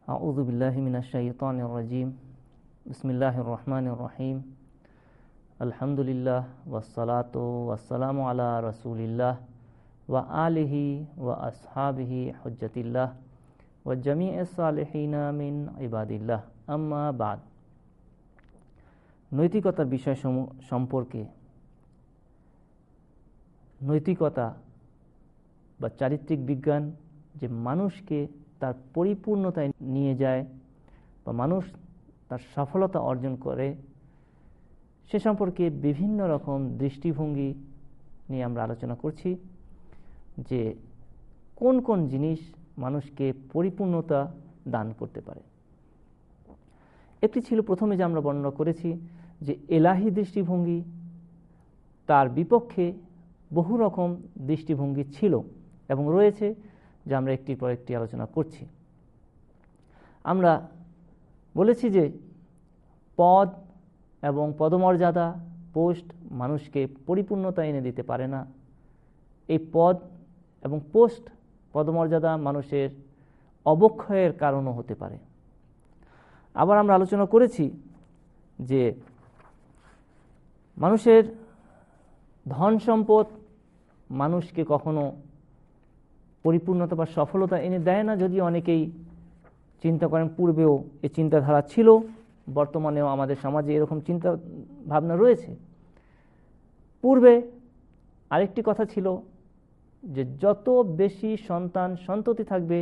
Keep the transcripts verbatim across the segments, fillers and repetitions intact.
আউযু বিল্লাহি মিনাশ শাইতানির রাজিম। বিসমিল্লাহির রহমানির রহিম। আলহামদুলিল্লাহ ওয়াসসালাতু ওয়াসসালামু আলা রাসূলিল্লাহ ওয়া আলিহি ওয়া আসহাবিহি হুজ্জাতিল্লাহ ওয়া জামিইস সালিহিনা মিন ইবাদিল্লাহ, আম্মা বাদ। নৈতিকতার বিষয় সম্পর্কে, নৈতিকতা বা চারিত্রিক বিজ্ঞান যে মানুষকে তার পরিপূর্ণতায় নিয়ে যায় বা মানুষ তার সফলতা অর্জন করে, সে সম্পর্কে বিভিন্ন রকম দৃষ্টিভঙ্গি নিয়ে আমরা আলোচনা করছি যে কোন কোন জিনিস মানুষকে পরিপূর্ণতা দান করতে পারে। একটি ছিল প্রথমে যে আমরা বর্ণনা করেছি যে এলাহি দৃষ্টিভঙ্গি, তার বিপক্ষে বহু রকম দৃষ্টিভঙ্গি ছিল এবং রয়েছে, যা আমরা একটির পর একটি আলোচনা করছি। আমরা বলেছি যে পদ এবং পদমর্যাদা, পোস্ট মানুষকে পরিপূর্ণতা এনে দিতে পারে না। এই পদ এবং পোস্ট, পদমর্যাদা মানুষের অবক্ষয়ের কারণও হতে পারে। আবার আমরা আলোচনা করেছি যে মানুষের ধন সম্পদ মানুষকে কখনো পরিপূর্ণতা বা সফলতা এনে দেয় না, যদিও অনেকেই চিন্তা করেন, পূর্বেও এই চিন্তাধারা ছিল, বর্তমানেও আমাদের সমাজে এরকম চিন্তা ভাবনা রয়েছে। পূর্বে আরেকটি কথা ছিল যে যত বেশি সন্তান সন্ততি থাকবে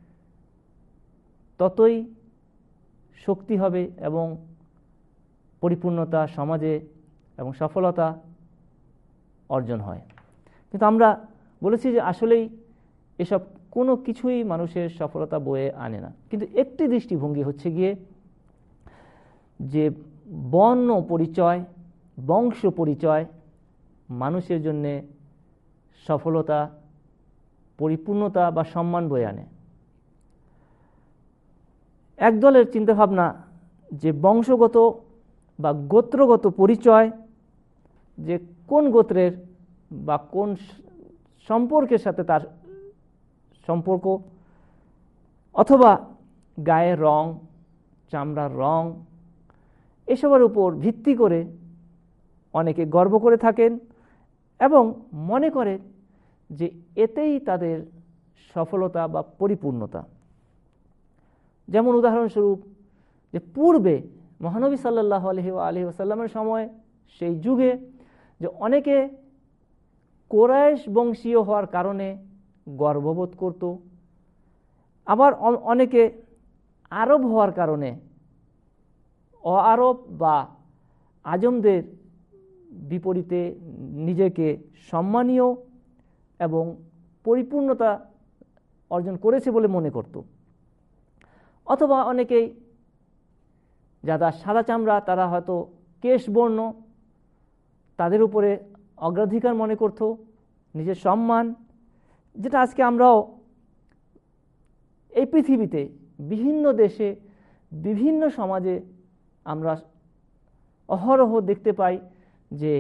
ততই শক্তি হবে এবং পরিপূর্ণতা সমাজে এবং সফলতা অর্জন হয়। কিন্তু আমরা বলেছি যে আসলেই এসব কোনো কিছুই মানুষের সফলতা বয়ে আনে না। কিন্তু একটি দৃষ্টিভঙ্গি হচ্ছে গিয়ে যে বর্ণ পরিচয়, বংশ পরিচয় মানুষের জন্যে সফলতা, পরিপূর্ণতা বা সম্মান বয়ে আনে। একদলের চিন্তাভাবনা যে বংশগত বা গোত্রগত পরিচয়, যে কোন গোত্রের বা কোন সম্পর্কের সাথে তার সম্পর্ক, অথবা গায়ের রং, চামড়ার রং, এসবের উপর ভিত্তি করে অনেকে গর্ব করে থাকেন এবং মনে করে যে এতেই তাদের সফলতা বা পরিপূর্ণতা। যেমন উদাহরণস্বরূপ, যে পূর্বে মহানবী সাল্লাল্লাহু আলাইহি ওয়া আলিহি ওয়াসাল্লামের সময়, সেই যুগে যে অনেকে কোরাইশ বংশীয় হওয়ার কারণে গর্ববোধ করত, আবার অনেকে আরব হওয়ার কারণে, অআরব বা আজমদের বিপরীতে নিজেকে সম্মানীয় এবং পরিপূর্ণতা অর্জন করেছে বলে মনে করত। অথবা অনেকেই যারা সাদা চামড়া, তারা হয়তো কেশবর্ণ, তাদের উপরে অগ্রাধিকার মনে করত, নিজের সম্মান, যেটা আজকে আমরাও এই পৃথিবীতে বিভিন্ন দেশে বিভিন্ন সমাজে আমরা অহরহ দেখতে পাই যে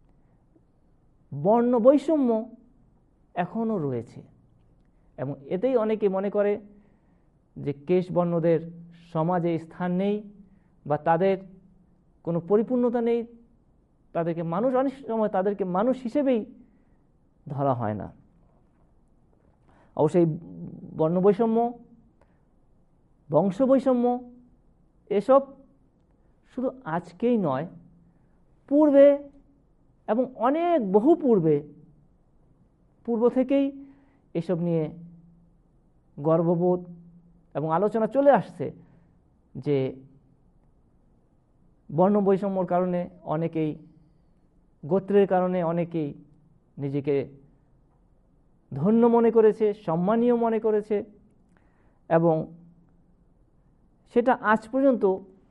বর্ণ বৈষম্য এখনও রয়েছে। এবং এতেই অনেকে মনে করে যে কেশবর্ণদের সমাজে স্থান নেই বা তাদের কোনো পরিপূর্ণতা নেই, তাদেরকে মানুষ, অনেক সময় তাদেরকে মানুষ হিসেবেই ধরা হয় না। অবশ্যই বর্ণ বৈষম্য, বংশ বৈষম্য এসব শুধু আজকেই নয়, পূর্বে এবং অনেক বহু পূর্বে পূর্ব থেকেই এসব নিয়ে গর্ববোধ এবং আলোচনা চলে আসছে যে বর্ণ বৈষম্যর কারণে অনেকেই, গোত্রের কারণে অনেকেই নিজেকে ধন্য মনে করেছে, সম্মানীয় মনে করেছে, এবং সেটা আজ পর্যন্ত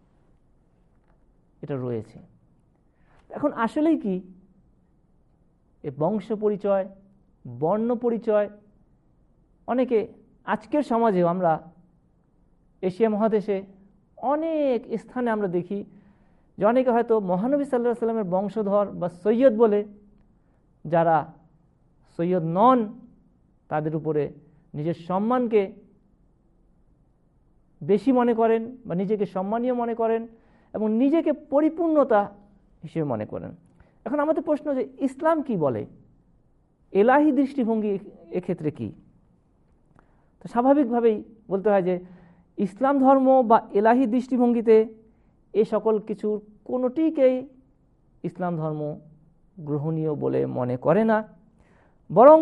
এটা রয়েছে। এখন আসলেই কি এই বংশ পরিচয়, বর্ণ পরিচয়, অনেকে আজকের সমাজেও আমরা এশিয়া মহাদেশে অনেক স্থানে আমরা দেখি যে অনেকে হয়তো মহানবী সাল্লাল্লাহু আলাইহি সাল্লামের বংশধর বা সৈয়দ বলে, যারা সৈয়দ নন, তাদের উপরে নিজের সম্মানকে বেশি মনে করেন বা নিজেকে সম্মানীয় মনে করেন এবং নিজেকে পরিপূর্ণতা হিসেবে মনে করেন। এখন আমাদের প্রশ্ন যে ইসলাম কি বলে, এলাহি দৃষ্টিভঙ্গি এক্ষেত্রে কি? তো স্বাভাবিকভাবেই বলতে হয় যে ইসলাম ধর্ম বা এলাহি দৃষ্টিভঙ্গিতে এ সকল কিছুর কোনোটিকেই ইসলাম ধর্ম গ্রহণীয় বলে মনে করে না, বরং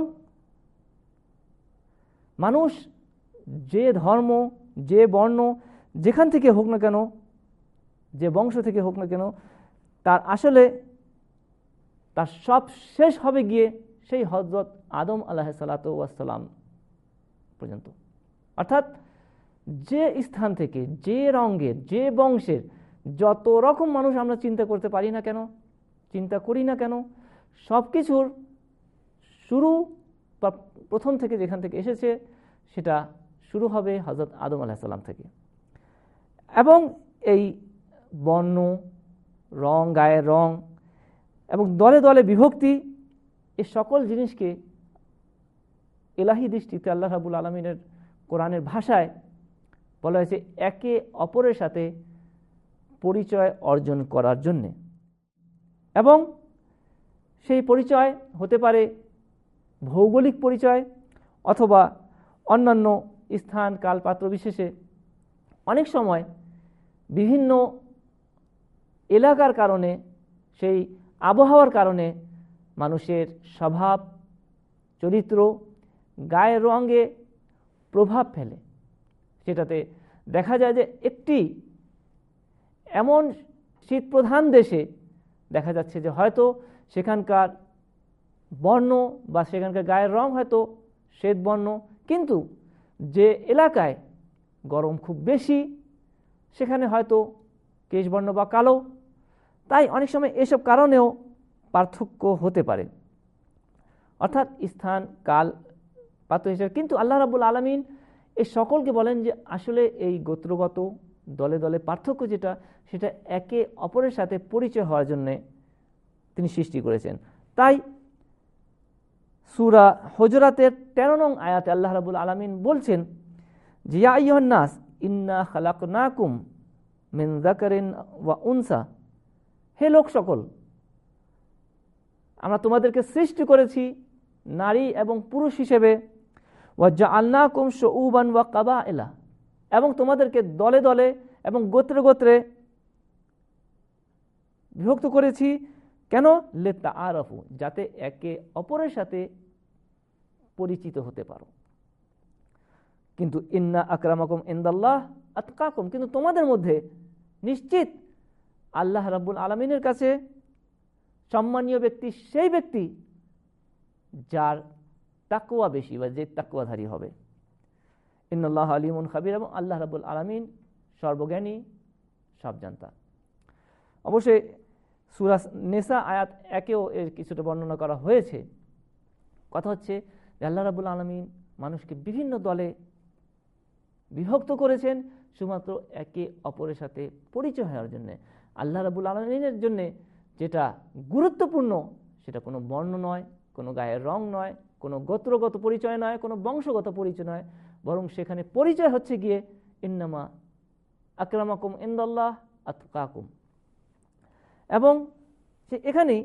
মানুষ যে ধর্ম, যে বর্ণ, যেখান থেকে হোক না কেন, যে বংশ থেকে হোক না কেন, তার আসলে তার সব শেষ হবে গিয়ে সেই হযরত আদম আলাইহিসসালাতু ওয়াসসালাম পর্যন্ত। অর্থাৎ যে স্থান থেকে, যে রঙের, যে বংশের যত রকম মানুষ আমরা চিন্তা করতে পারি না কেন, চিন্তা করি না কেন, সব কিছুর শুরু বা প্রথম থেকে যেখান থেকে এসেছে সেটা শুরু হবে হযরত আদম আলাইহিস সালাম থেকে। এবং এই বর্ণ, রং, গায়ের রং এবং দলে দলে বিভক্তি, এই সকল জিনিসকে এলাহি দৃষ্টিতে আল্লাহ রাব্বুল আলামিনের কোরআনের ভাষায় বলা হয়েছে একে অপরের সাথে পরিচয় অর্জন করার জন্যে। এবং সেই পরিচয় হতে পারে ভৌগোলিক পরিচয় অথবা অন্যান্য স্থান, কাল, পাত্র বিশেষে অনেক সময় বিভিন্ন এলাকার কারণে, সেই আবহাওয়ার কারণে মানুষের স্বভাব, চরিত্র, গায়ের রঙে প্রভাব ফেলে। সেটাতে দেখা যায় যে একটি এমন শীতপ্রধান দেশে দেখা যাচ্ছে যে হয়তো সেখানকার বর্ণ বা সেখানকার গায়ের রং হয়তো শ্বেতবর্ণ, কিন্তু যে এলাকায় গরম খুব বেশি সেখানে হয়তো কেশবর্ণ বা কালো। তাই অনেক সময় এসব কারণেও পার্থক্য হতে পারে, অর্থাৎ স্থান, কাল, পাত্র হিসেবে। কিন্তু আল্লাহ রাব্বুল আলামিন এই সকলকে বলেন যে আসলে এই গোত্রগত দলে দলে পার্থক্য যেটা, সেটা একে অপরের সাথে পরিচয় হওয়ার জন্যে তিনি সৃষ্টি করেছেন। তাই সূরা হুজরাতের তেরো নং আয়াতে আল্লাহ রাব্বুল আলামিন বলছেন যে ইয়া আইয়ুহান নাস ইন্না খালাকনাকুম মিন যাকারিন ওয়া উনসা, হে লোক সকল, আমরা তোমাদেরকে সৃষ্টি করেছি নারী এবং পুরুষ হিসেবে, ওয়া জাআলনাকুম শুউবান ওয়া কাবাইলা, এবং তোমাদেরকে দলে দলে এবং গোত্রে গোত্রে বিভক্ত করেছি। কেন? লিতাআরাফু, যাতে একে অপরের সাথে পরিচিত হতে পারো। কিন্তু ইন্না আকরামাকুম ইনদাল্লাহ আতকাকুম, কিন্তু তোমাদের মধ্যে নিশ্চিত আল্লাহ রাব্বুল আলামিনের কাছে সম্মানীয় ব্যক্তি সেই ব্যক্তি যার তাকওয়া বেশি বা যে তাকওয়াধারী হবে। ইন্নাল্লাহা আলিমুন খাবির, এবং আল্লাহ রাব্বুল আলামিন সর্বজ্ঞানী, সবজান্তা। অবশ্যই সূরা নিসা আয়াত একেও এর কিছুটা বর্ণনা করা হয়েছে। কথা হচ্ছে যে আল্লাহ রাব্বুল আলামিন মানুষকে বিভিন্ন দলে বিভক্ত করেছেন শুধুমাত্র একে অপরের সাথে পরিচয় হওয়ার জন্য। আল্লাহ রাব্বুল আলামিনের জন্য যেটা গুরুত্বপূর্ণ সেটা কোনো বর্ণ নয়, কোনো গায়ের রং নয়, কোনো গোত্রগত পরিচয় নয়, কোনো বংশগত পরিচয় নয়, বরং সেখানে পরিচয় হচ্ছে গিয়ে ইন্নামা আকরামাকুম ইনদাল্লাহ আতকাকুম। এবং সে এখানেই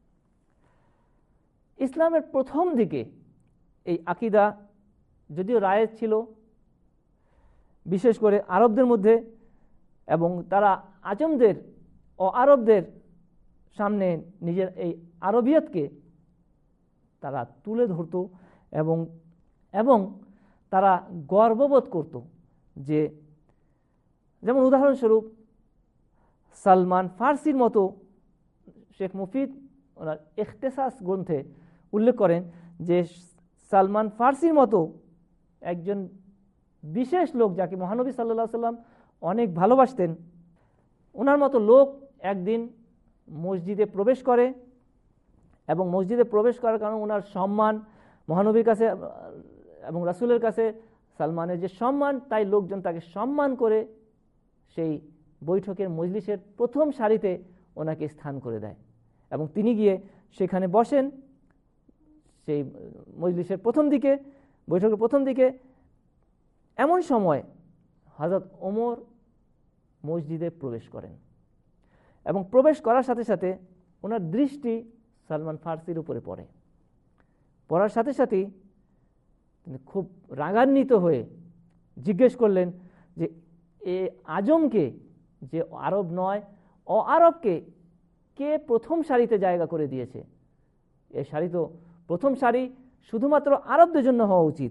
ইসলামের প্রথম দিকে এই আকীদা যদিও রায়েজ ছিল বিশেষ করে আরবদের মধ্যে, এবং তারা আজমদের ও আরবদের সামনে নিজের এই আরবিয়তকে তারা তুলে ধরত এবং এবং তারা গর্ববোধ করত যে, যেমন উদাহরণস্বরূপ সালমান ফার্সির মতো, শেখ মুফিদ ওনার ইখতিসাস গ্রন্থে উল্লেখ করেন যে সালমান ফার্সির মতো একজন বিশেষ লোক যাকে মহানবী সাল্লাল্লাহু আলাইহি সাল্লাম অনেক ভালোবাসতেন, ওনার মতো লোক একদিন মসজিদে প্রবেশ করে এবং মসজিদে প্রবেশ করার কারণে ওনার সম্মান মহানবীর কাছে এবং রাসূলের কাছে সালমানের যে সম্মান, তাই লোকজন তাকে সম্মান করে সেই বৈঠকের মজলিসের প্রথম সারিতে ওনাকে স্থান করে দেয় এবং তিনি গিয়ে সেখানে বসেন সেই মজলিসের প্রথম দিকে, বৈঠকের প্রথম দিকে। এমন সময় হযরত ওমর মসজিদে প্রবেশ করেন এবং প্রবেশ করার সাথে সাথে ওনার দৃষ্টি সালমান ফার্সির উপরে পড়ে। পড়ার সাথে সাথেই তিনি খুব রাগান্বিত হয়ে জিজ্ঞেস করলেন যে এ আজমকে, যে আরব নয় ও আরবকে কে প্রথম সারিতে জায়গা করে দিয়েছে? এ সারি তো প্রথম সারি শুধুমাত্র আরবদের জন্য হওয়া উচিত,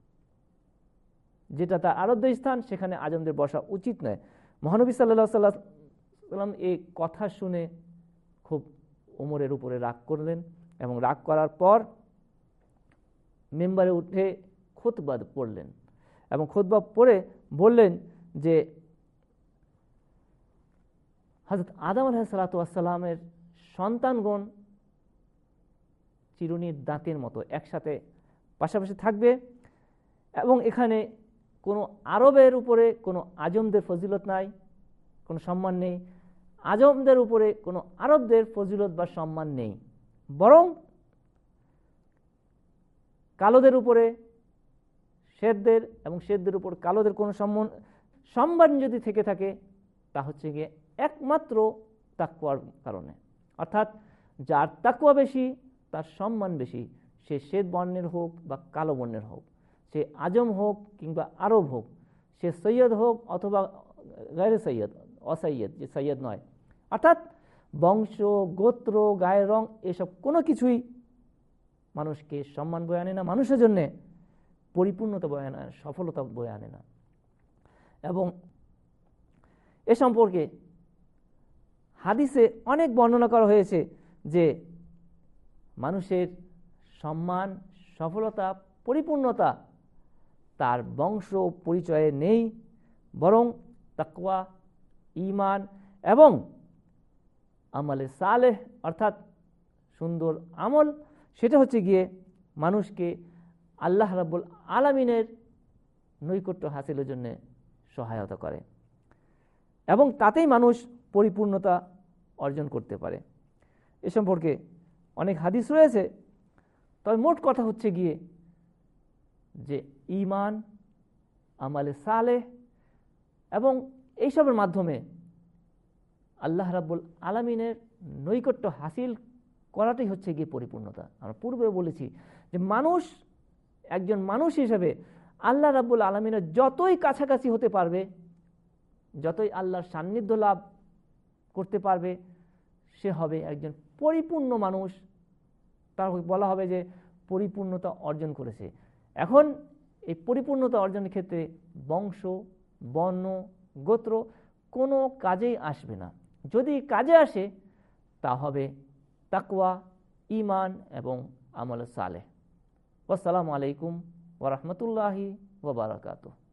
যেটা তার আরবদের স্থান, সেখানে আজমদের বসা উচিত নয়। মহানবী সাল্লাল্লাহু আলাইহি ওয়াসাল্লাম এই কথা শুনে খুব ওমরের উপরে রাগ করলেন এবং রাগ করার পর মেম্বারে উঠে খুতবা পড়লেন এবং খুতবা পড়ে বললেন যে হযরত আদম আলাইহিস সালাতু ওয়াস সালামের সন্তানগণ চিরুনির দাঁতের মতো একসাথে পাশাপাশি থাকবে এবং এখানে কোনো আরবের উপরে কোনো আজমদের ফজিলত নাই, কোনো সম্মান নেই, আজমদের উপরে কোনো আরবদের ফজিলত বা সম্মান নেই, বরং কালোদের উপরে শ্বেতদের এবং শ্বেতদের উপর কালোদের কোনো সম্মান সম্মান যদি থেকে থাকে তা হচ্ছে গিয়ে একমাত্র তাকওয়ার কারণে। অর্থাৎ যার তাকওয়া বেশি তার সম্মান বেশি, সে শ্বেত বর্ণের হোক বা কালো বর্ণের হোক, সে আজম হোক কিংবা আরব হোক, সে সৈয়দ হোক অথবা গায়রে সৈয়দ, অসৈয়দ, যে সৈয়দ নয়। অর্থাৎ বংশ, গোত্র, গায়ের রং এসব কোনো কিছুই মানুষকে সম্মান বয়ে আনে না, মানুষের জন্যে পরিপূর্ণতা বয়ে আনে, সফলতা বয়ে আনে না। এবং এ সম্পর্কে হাদিসে অনেক বর্ণনা করা হয়েছে যে মানুষের সম্মান, সফলতা, পরিপূর্ণতা তার বংশ পরিচয়ে নেই, বরং তাকওয়া, ঈমান এবং আমলে সালেহ অর্থাৎ সুন্দর আমল, সেটা হচ্ছে গিয়ে মানুষকে আল্লাহ রাব্বুল আলামিনের নৈকট্য হাসিলের জন্য সহায়তা করে এবং তাতেই মানুষ পরিপূর্ণতা অর্জন করতে পারে। এ সম্পর্কে অনেক হাদিস রয়েছে, তবে মোট কথা হচ্ছে গিয়ে যে ঈমান, আমলে সালেহ এবং এইসবের মাধ্যমে আল্লাহ রাব্বুল আলামিনের নৈকট্য হাসিল করাটাই হচ্ছে গিয়ে পরিপূর্ণতা। আমরা পূর্বে বলেছি যে মানুষ একজন মানুষ হিসেবে আল্লাহ রাব্বুল আলামিনের যতই কাছাকাছি হতে পারবে, যতই আল্লাহর সান্নিধ্য লাভ করতে পারবে, সে হবে একজন পরিপূর্ণ মানুষ, তার বলা হবে যে পরিপূর্ণতা অর্জন করেছে। এখন এই পরিপূর্ণতা অর্জনের ক্ষেত্রে বংশ, বর্ণ, গোত্র কোনো কাজেই আসবে না। যদি কাজে আসে তা হবে তাকওয়া, ঈমান এবং আমল সালেহ। আসসালামু আলাইকুম ওয়া রাহমাতুল্লাহি ওয়া বারাকাতুহু।